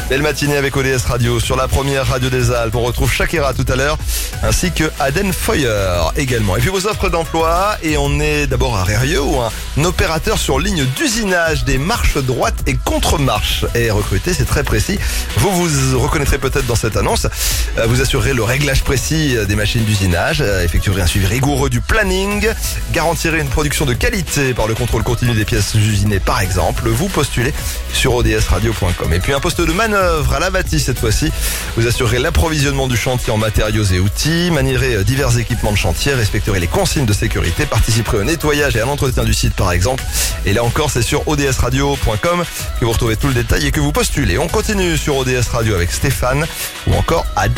Belle matinée avec ODS Radio sur la première radio des Alpes. On retrouve Shakira tout à l'heure, ainsi que Aden Feuer également. Et puis vos offres d'emploi, et on est d'abord à Rérieux où un opérateur sur ligne d'usinage des marches droites et contre-marches est recruté, c'est très précis. Vous vous reconnaîtrez peut-être dans cette annonce. Vous assurerez le réglage précis des machines d'usinage, effectuerez un suivi rigoureux du planning, garantirez une production de qualité par le contrôle continu des pièces usinées par exemple. Vous postulez sur odsradio.com. Et puis un poste de manœuvre à Lavati cette fois-ci. Vous assurerez l'approvisionnement du chantier en matériaux et outils, manierez divers équipements de chantier, respecterez les consignes de sécurité, participerez au nettoyage et à l'entretien du site par exemple. Et là encore, c'est sur odsradio.com que vous retrouvez tout le détail et que vous postulez. On continue sur ODS Radio avec Stéphane ou encore Adèle.